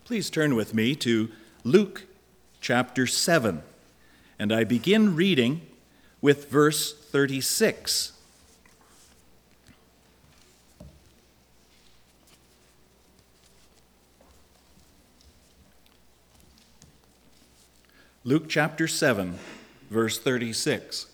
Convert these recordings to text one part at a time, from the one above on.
Please turn with me to Luke chapter 7, and I begin reading with verse 36. Luke chapter 7, verse 36.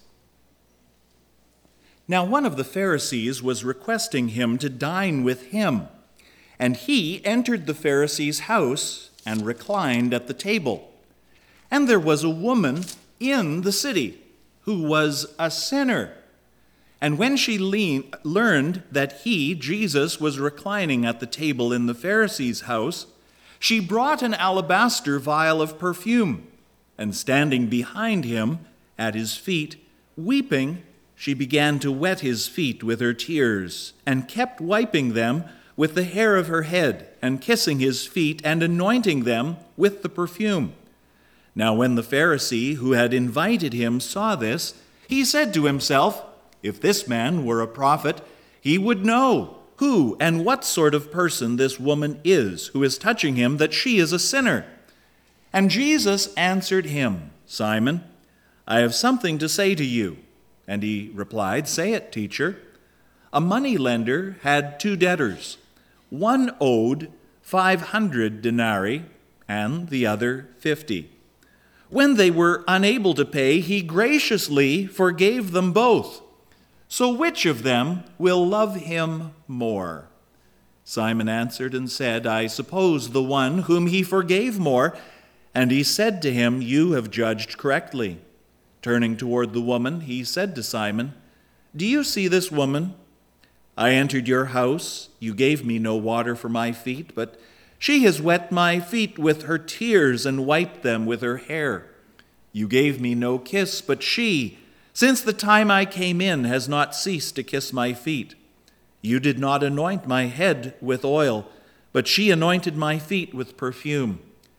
Now one of the Pharisees was requesting him to dine with him, and he entered the Pharisee's house and reclined at the table. And there was a woman in the city who was a sinner. And when she learned that he, Jesus, was reclining at the table in the Pharisee's house, she brought an alabaster vial of perfume, and standing behind him at his feet, weeping, she began to wet his feet with her tears, and kept wiping them with the hair of her head, and kissing his feet, and anointing them with the perfume. Now when the Pharisee who had invited him saw this, he said to himself, "If this man were a prophet, he would know who and what sort of person this woman is who is touching him, that she is a sinner." And Jesus answered him, "Simon, I have something to say to you." And he replied, "Say it, teacher." A moneylender had 2 debtors. One owed 500 denarii and the other 50. When they were unable to pay, he graciously forgave them both. So which of them will love him more? Simon answered and said, "I suppose the one whom he forgave more." And he said to him, "You have judged correctly." Turning toward the woman, he said to Simon, "Do you see this woman? I entered your house. You gave me no water for my feet, but she has wet my feet with her tears and wiped them with her hair. You gave me no kiss, but she, since the time I came in, has not ceased to kiss my feet. You did not anoint my head with oil, but she anointed my feet with perfume.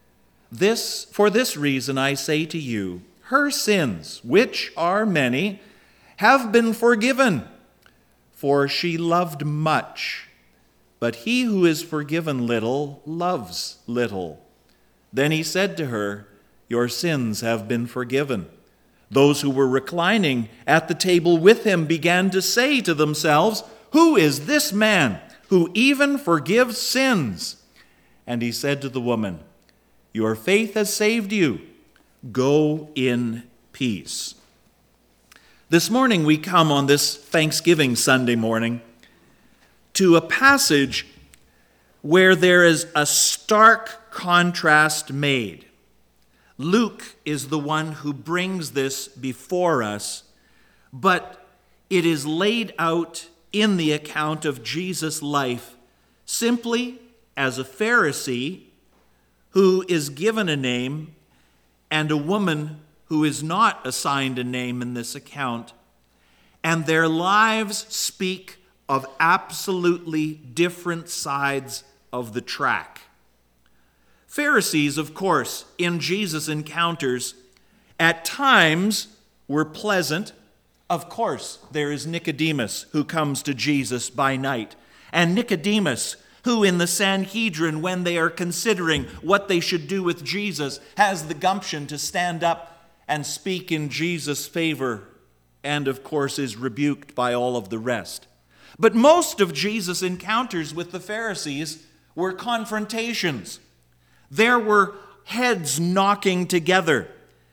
For this reason I say to you, her sins, which are many, have been forgiven, for she loved much. But he who is forgiven little loves little." Then he said to her, "Your sins have been forgiven." Those who were reclining at the table with him began to say to themselves, "Who is this man who even forgives sins?" And he said to the woman, "Your faith has saved you. Go in peace." This morning we come on this Thanksgiving Sunday morning to a passage where there is a stark contrast made. Luke is the one who brings this before us, but it is laid out in the account of Jesus' life simply as a Pharisee who is given a name and a woman who is not assigned a name in this account, and their lives speak of absolutely different sides of the track. Pharisees, of course, in Jesus' encounters, at times were pleasant. Of course, there is Nicodemus who comes to Jesus by night, and Nicodemus, who in the Sanhedrin, when they are considering what they should do with Jesus, has the gumption to stand up and speak in Jesus' favor, and of course is rebuked by all of the rest. But most of Jesus' encounters with the Pharisees were confrontations. There were heads knocking together.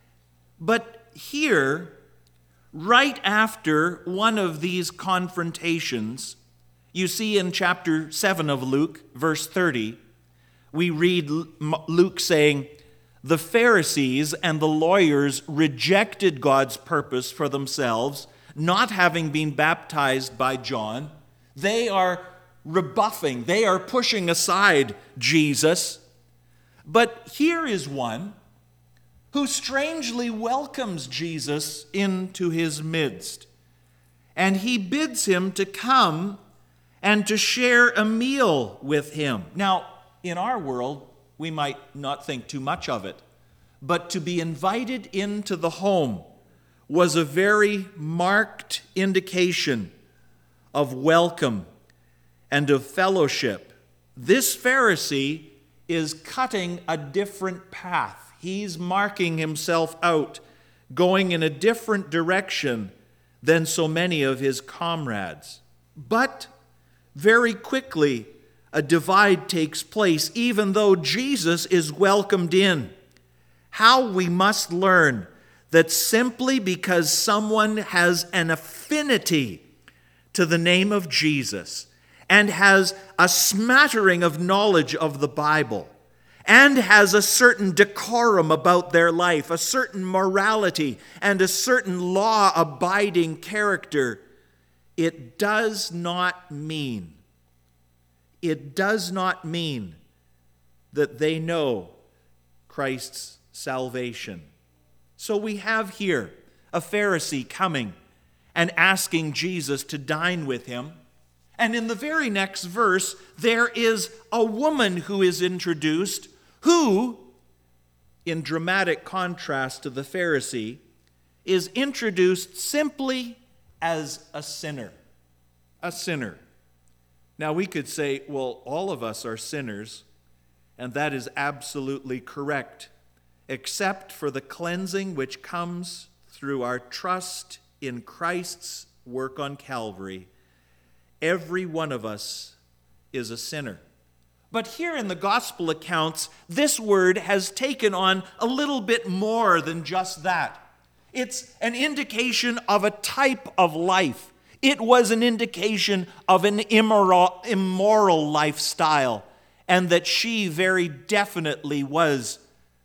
But here, right after one of these confrontations, you see in chapter 7 of Luke, verse 30, we read Luke saying, "The Pharisees and the lawyers rejected God's purpose for themselves, not having been baptized by John." They are rebuffing, they are pushing aside Jesus. But here is one who strangely welcomes Jesus into his midst. And he bids him to come and to share a meal with him. Now, in our world, we might not think too much of it, but to be invited into the home was a very marked indication of welcome and of fellowship. This Pharisee is cutting a different path. He's marking himself out, going in a different direction than so many of his comrades. But very quickly, a divide takes place, even though Jesus is welcomed in. How we must learn that simply because someone has an affinity to the name of Jesus and has a smattering of knowledge of the Bible and has a certain decorum about their life, a certain morality, and a certain law-abiding character, it does not mean that they know Christ's salvation. So we have here a Pharisee coming and asking Jesus to dine with him. And in the very next verse, there is a woman who is introduced who, in dramatic contrast to the Pharisee, is introduced simply as a sinner. A sinner. Now we could say, well, all of us are sinners, and that is absolutely correct, except for the cleansing which comes through our trust in Christ's work on Calvary. Every one of us is a sinner. But here in the gospel accounts, this word has taken on a little bit more than just that. It's an indication of a type of life. It was an indication of an immoral lifestyle, and that she very definitely was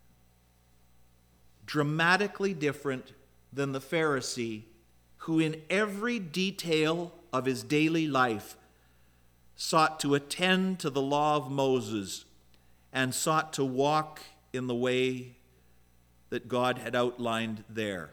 dramatically different than the Pharisee, who in every detail of his daily life sought to attend to the law of Moses and sought to walk in the way that God had outlined there.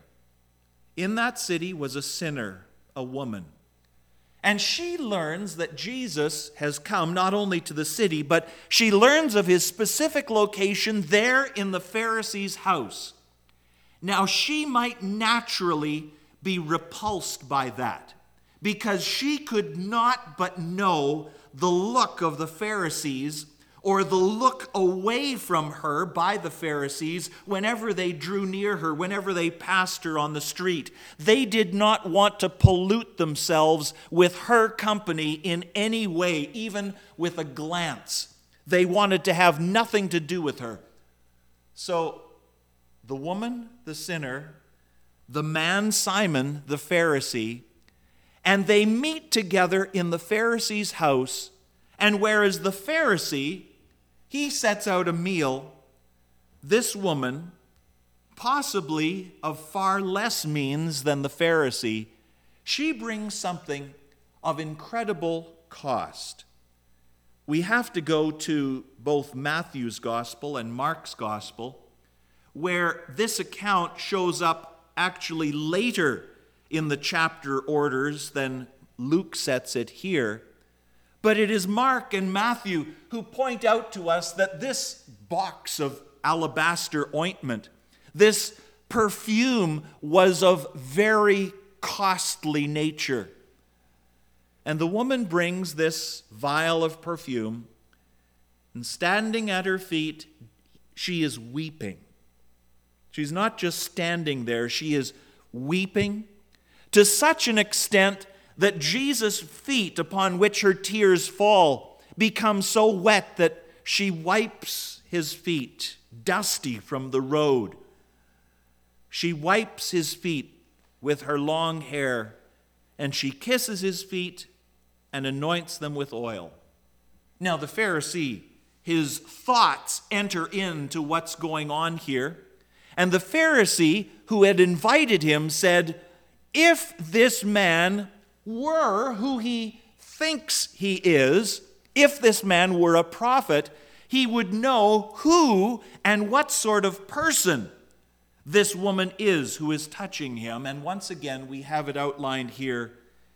In that city was a sinner, a woman. And she learns that Jesus has come not only to the city, but she learns of his specific location there in the Pharisee's house. Now, she might naturally be repulsed by that, because she could not but know the look of the Pharisees, or the look away from her by the Pharisees whenever they drew near her, whenever they passed her on the street. They did not want to pollute themselves with her company in any way, even with a glance. They wanted to have nothing to do with her. So the woman, the sinner, the man Simon, the Pharisee, and they meet together in the Pharisee's house. And whereas the Pharisee, he sets out a meal, this woman, possibly of far less means than the Pharisee, she brings something of incredible cost. We have to go to both Matthew's gospel and Mark's gospel, where this account shows up actually later in the chapter orders than Luke sets it here. But it is Mark and Matthew who point out to us that this box of alabaster ointment, this perfume, was of very costly nature. And the woman brings this vial of perfume, and standing at her feet, she is weeping. She's not just standing there, she is weeping to such an extent that Jesus' feet, upon which her tears fall, become so wet that she wipes his feet, dusty from the road. She wipes his feet with her long hair, and she kisses his feet and anoints them with oil. Now the Pharisee, his thoughts enter into what's going on here, and the Pharisee who had invited him said, if this man were who he thinks he is, if this man were a prophet, he would know who and what sort of person this woman is who is touching him. And once again, we have it outlined here.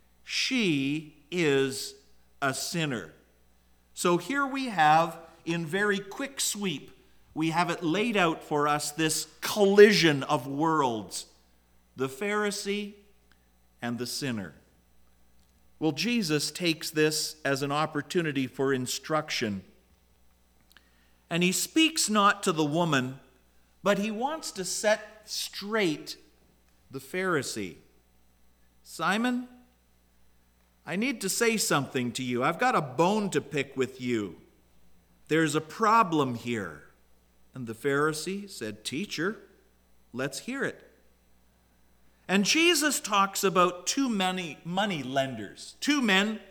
She is a sinner. So here we have, in very quick sweep, we have it laid out for us, this collision of worlds, the Pharisee and the sinner. Well, Jesus takes this as an opportunity for instruction. And he speaks not to the woman, but he wants to set straight the Pharisee. Simon, I need to say something to you. I've got a bone to pick with you. There's a problem here. And the Pharisee said, Teacher, let's hear it. And Jesus talks about two money lenders, two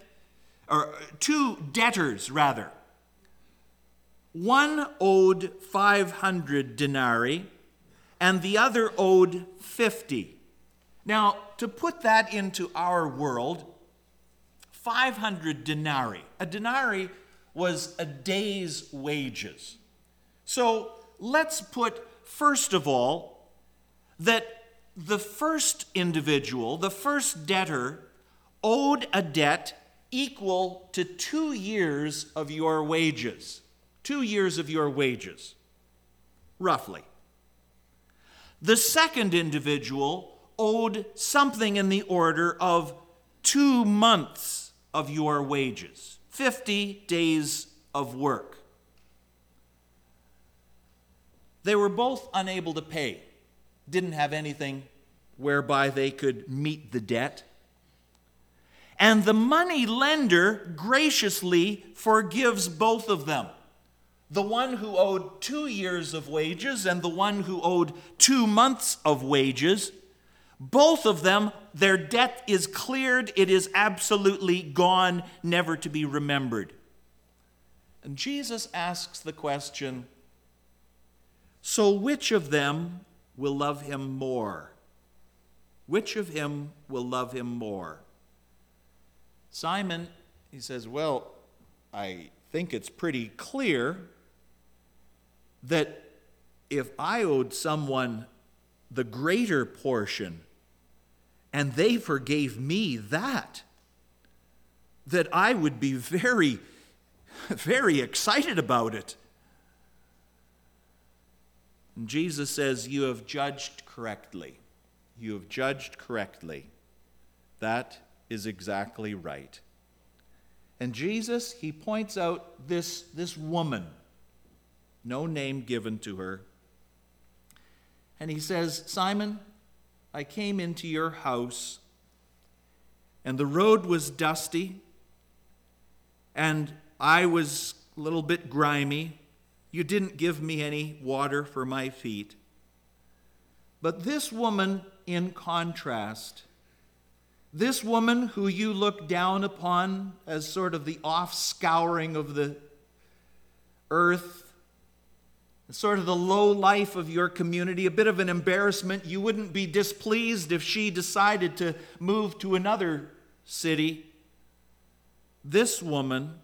debtors rather. One owed 500 denarii and the other owed 50. Now, to put that into our world, 500 denarii. A denarii was a day's wages. So let's put, first of all, that the first individual, the first debtor, owed a debt equal to 2 years of your wages. 2 years of your wages, roughly. The second individual owed something in the order of 2 months of your wages, 50 days of work. They were both unable to pay, didn't have anything whereby they could meet the debt. And the money lender graciously forgives both of them. The one who owed 2 years of wages and the one who owed 2 months of wages, both of them, their debt is cleared. It is absolutely gone, never to be remembered. And Jesus asks the question, so which of them will love him more? Which of him will love him more? Simon, he says, well, I think it's pretty clear that if I owed someone the greater portion and they forgave me that I would be very, very excited about it. And Jesus says, you have judged correctly. You have judged correctly. That is exactly right. And Jesus, he points out this woman, no name given to her. And he says, Simon, I came into your house, and the road was dusty, and I was a little bit grimy. You didn't give me any water for my feet. But this woman, in contrast, this woman who you look down upon as sort of the off-scouring of the earth, sort of the low life of your community, a bit of an embarrassment. You wouldn't be displeased if she decided to move to another city. This woman,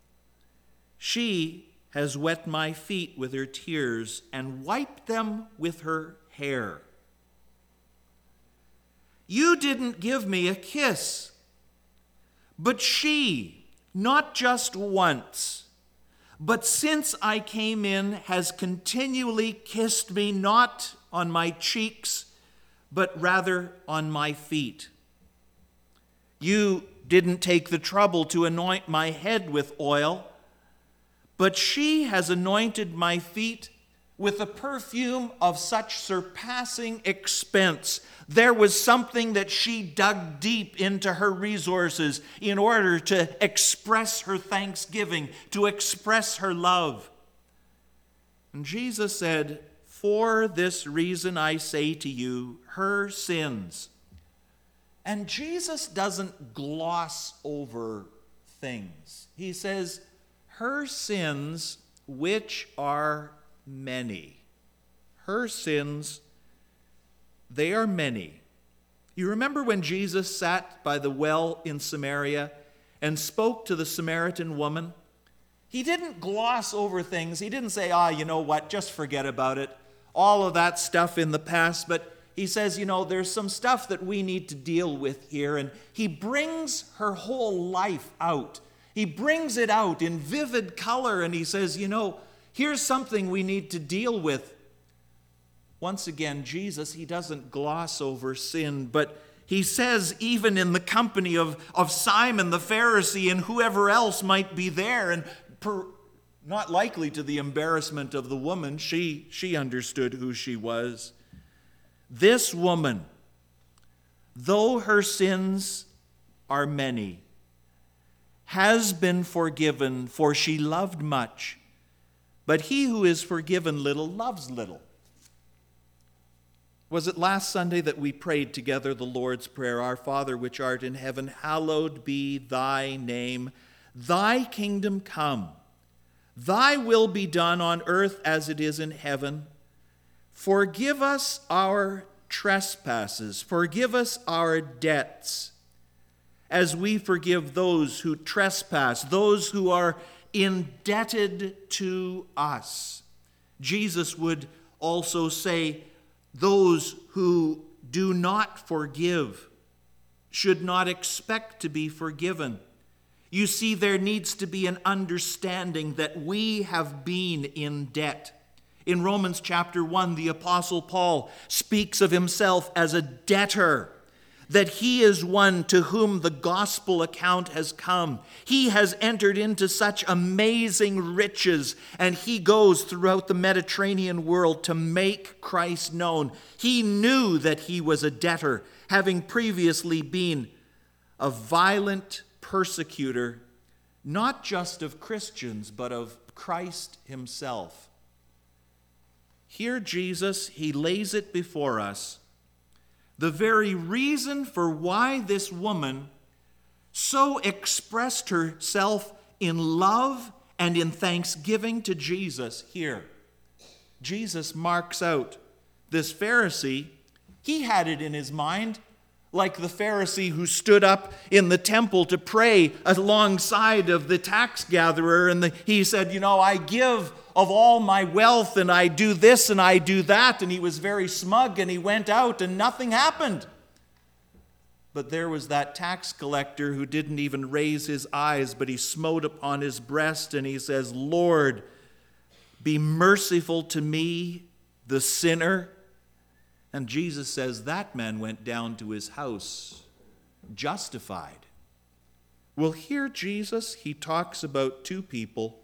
she has wet my feet with her tears and wiped them with her hair. You didn't give me a kiss, but she, not just once, but since I came in, has continually kissed me, not on my cheeks, but rather on my feet. You didn't take the trouble to anoint my head with oil, but she has anointed my feet with a perfume of such surpassing expense. There was something that she dug deep into her resources in order to express her thanksgiving, to express her love. And Jesus said, for this reason I say to you, her sins. And Jesus doesn't gloss over things. He says, her sins, which are many. Her sins, they are many. You remember when Jesus sat by the well in Samaria and spoke to the Samaritan woman? He didn't gloss over things. He didn't say, you know what, just forget about it. All of that stuff in the past. But he says, there's some stuff that we need to deal with here. And he brings her whole life out. He brings it out in vivid color. And he says, here's something we need to deal with. Once again, Jesus, he doesn't gloss over sin, but he says, even in the company of Simon the Pharisee and whoever else might be there, and not likely to the embarrassment of the woman. She understood who she was. This woman, though her sins are many, has been forgiven, for she loved much. But he who is forgiven little loves little. Was it last Sunday that we prayed together the Lord's Prayer? Our Father, which art in heaven, hallowed be thy name. Thy kingdom come. Thy will be done on earth as it is in heaven. Forgive us our trespasses. Forgive us our debts, as we forgive those who trespass, those who are indebted to us. Jesus would also say, those who do not forgive should not expect to be forgiven. You see, there needs to be an understanding that we have been in debt. In Romans chapter 1, the Apostle Paul speaks of himself as a debtor, that he is one to whom the gospel account has come. He has entered into such amazing riches, and he goes throughout the Mediterranean world to make Christ known. He knew that he was a debtor, having previously been a violent persecutor, not just of Christians, but of Christ himself. Here Jesus, he lays it before us, the very reason for why this woman so expressed herself in love and in thanksgiving to Jesus here. Jesus marks out this Pharisee. He had it in his mind, like the Pharisee who stood up in the temple to pray alongside of the tax gatherer, and he said, I give of all my wealth, and I do this and I do that, and he was very smug, and he went out and nothing happened. But there was that tax collector who didn't even raise his eyes, but he smote upon his breast, and he says, Lord, be merciful to me, the sinner. And Jesus says that man went down to his house justified. Well, here Jesus, he talks about two people.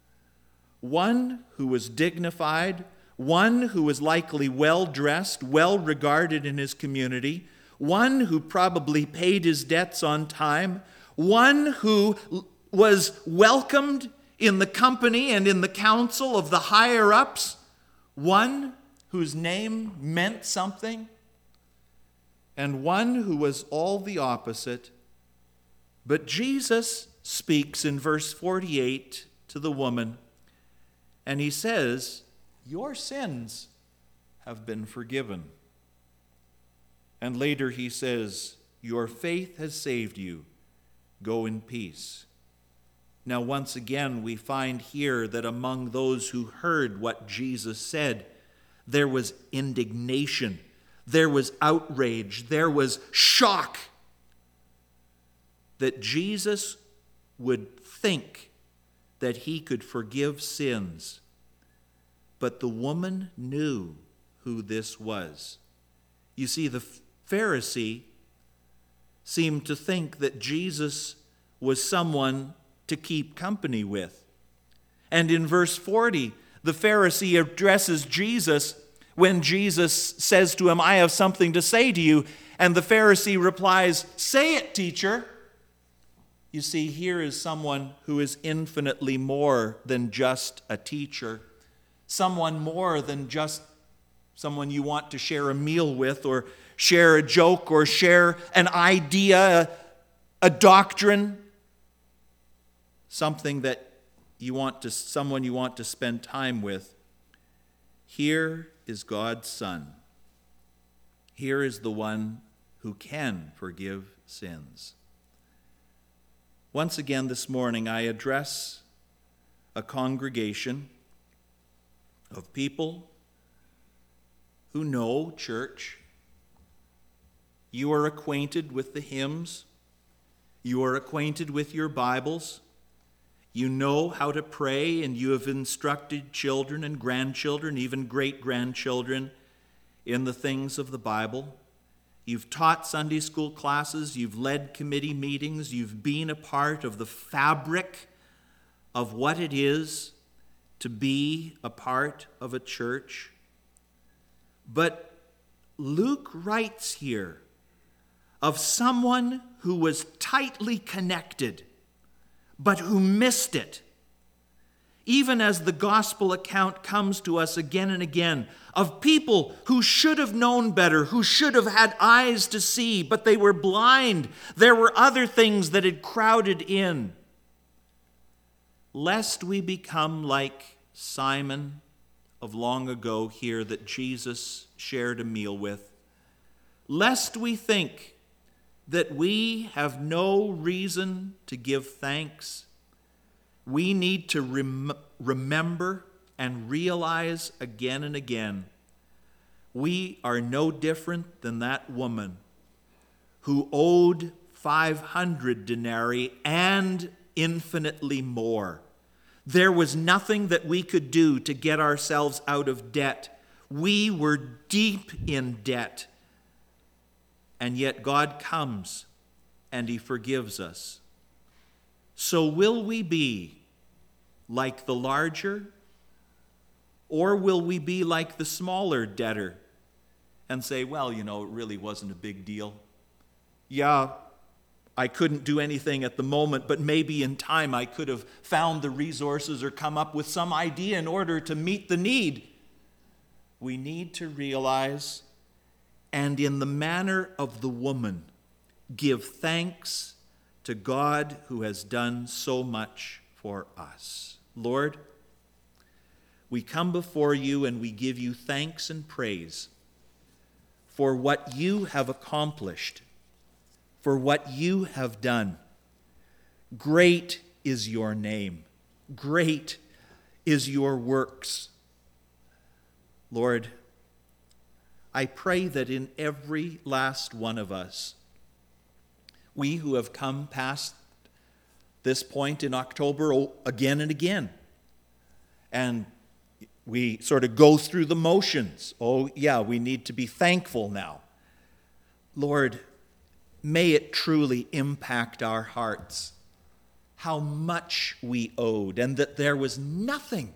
One who was dignified, one who was likely well-dressed, well-regarded in his community, one who probably paid his debts on time, one who was welcomed in the company and in the council of the higher-ups, one whose name meant something, and one who was all the opposite. But Jesus speaks in verse 48 to the woman, and he says, your sins have been forgiven. And later he says, your faith has saved you. Go in peace. Now once again we find here that among those who heard what Jesus said, there was indignation, there was outrage, there was shock that Jesus would think that he could forgive sins. But the woman knew who this was. You see, the Pharisee seemed to think that Jesus was someone to keep company with. And in verse 40, the Pharisee addresses Jesus when Jesus says to him, I have something to say to you. And the Pharisee replies, say it, teacher. You see, here is someone who is infinitely more than just a teacher, someone more than just someone you want to share a meal with, or share a joke, or share an idea, a doctrine, something that someone you want to spend time with. Here is God's Son. Here is the one who can forgive sins. Once again this morning, I address a congregation of people who know church. You are acquainted with the hymns. You are acquainted with your Bibles. You know how to pray, and you have instructed children and grandchildren, even great-grandchildren, in the things of the Bible. You've taught Sunday school classes, you've led committee meetings, you've been a part of the fabric of what it is to be a part of a church. But Luke writes here of someone who was tightly connected, but who missed it. Even as the gospel account comes to us again and again of people who should have known better, who should have had eyes to see, but they were blind. There were other things that had crowded in. Lest we become like Simon of long ago here that Jesus shared a meal with, lest we think that we have no reason to give thanks, we need to remember and realize again and again, we are no different than that woman who owed 500 denarii and infinitely more. There was nothing that we could do to get ourselves out of debt. We were deep in debt. And yet God comes and he forgives us. So will we be like the larger, or will we be like the smaller debtor and say, well, it really wasn't a big deal. Yeah, I couldn't do anything at the moment, but maybe in time I could have found the resources or come up with some idea in order to meet the need. We need to realize, and in the manner of the woman, give thanks to God who has done so much for us. Lord, we come before you and we give you thanks and praise for what you have accomplished, for what you have done. Great is your name. Great is your works. Lord, I pray that in every last one of us, we who have come past this point in October again and again, and we sort of go through the motions. Oh yeah, we need to be thankful now. Lord, may it truly impact our hearts how much we owed, and that there was nothing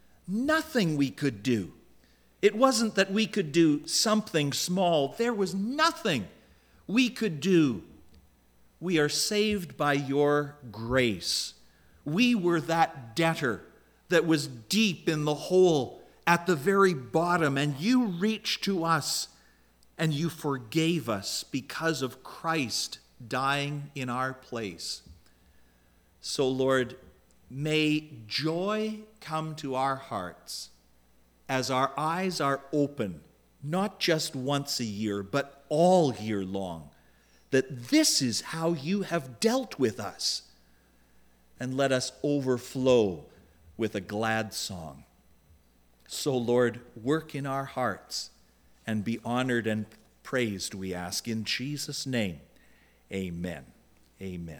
we could do. It wasn't that we could do something small. There was nothing we could do. We are saved by your grace. We were that debtor that was deep in the hole at the very bottom, and you reached to us and you forgave us because of Christ dying in our place. So, Lord, may joy come to our hearts as our eyes are open, not just once a year, but all year long, that this is how you have dealt with us. And let us overflow with a glad song. So, Lord, work in our hearts and be honored and praised, we ask in Jesus' name. Amen. Amen.